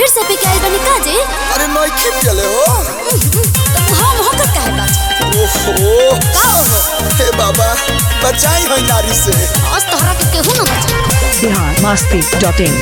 फिर से पी के आइल बनी का जी? अरे नइखे पियले हो तो हम होकर काहे बात? ओहो का हो? हे बाबा बचाई है नारी से। आज तोहरा के केहू ना बचा। biharmasti.in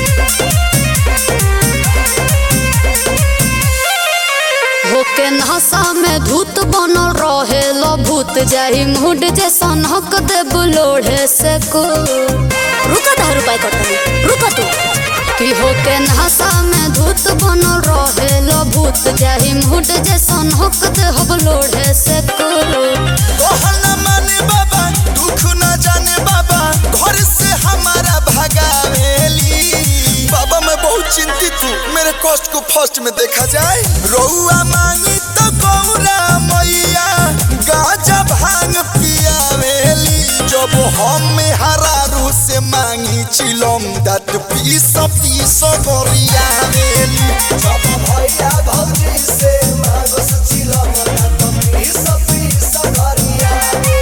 होके नशा में धूत बनल रहे लो भूत जाई मुड जैसन हक दे बुलोढ़े से को रुका 10 रुपए कटनी रुका तू कि होके नशा में धूत बनल रहे लो भूत जाई मुड जैसन हक दे बुलोढ़े से को कहना माने बाबा दुख न जाने बाबा घर से हमारा भगावेली। बाबा मैं बहुत चिंतित हूँ, मेरे कष्ट को फर्स्ट में देखा जाए। रउआ मांगी तो गौरा मैया गाजा भांग पियावेली। जब हम हरारू से मांगी चिलम दात पीस पीस गरियावेली। जब भैया भौजी से मांगस चिलम दात पीस पीस गरियावेली।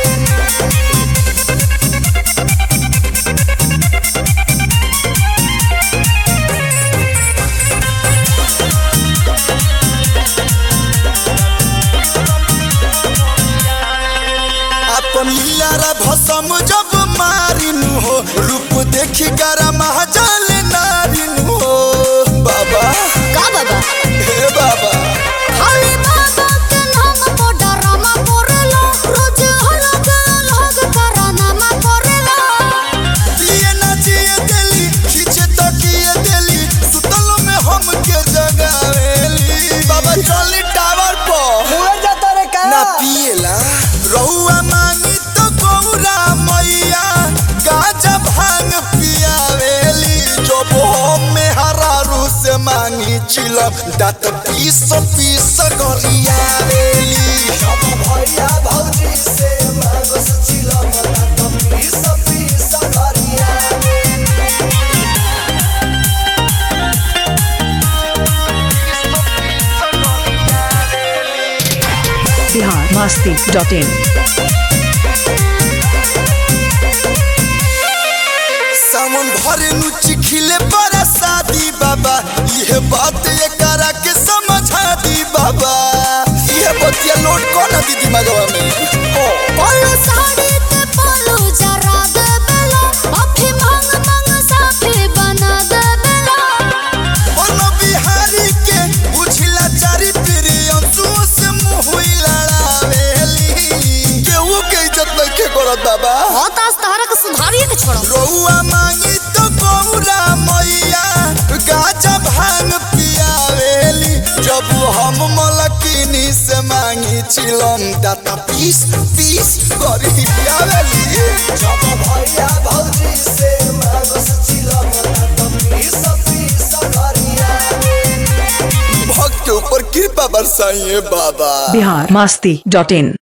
अपन लीलारा भसम जब मारिनु हो रूप देखी करा महाजल नारिनु हो। बाबा का बाबा हे बाबा खाली बाबा के नाम पर डरामा करेला रोज अलग अलग करानामा करेला पिए ना जिए देली खींचे तकिए देली सुतल में हम के जगावेली। बाबा चली टावर पर मुझे जाता रे का ना पिएला रउआ मांगी तो गौरा मैया गाजा भांग पियावेली। जब हम हरारू से मांगी चिलम दात पीस पीस गरियावेली। जब भैया भौजी से मांगस चिलम दात पीस पीस गरियावेली। biharmasti.in सावन भरे नुची खिले बड़ा शादी बाबा ये बात ये करा के समझा दी बाबा। ये बतिया लोड कौन दी दिमागवा में बोलो साड़ी ते बोलो जरा दे बेला अफी मांग मांग साफी बना दे बेला बोलो बिहारी के उछला चारी प्रियम से मुँह लड़ावेली। केहू के इज्जत नहीं के करत बाबा। बहुत आज तहरा के सुधारिए के छोड़ो रउआ मांगी तो गौरा मैया गाजा भांग पियावेली। जब हम मलकिनी से मांगी चिलम दाता पीस पीस करी पियावेली। जब भैया भौजी से मांगस चिलम दाता पीस पीस गरियावेली। भक्त ऊपर कृपा बरसाइए बाबा। biharmasti.in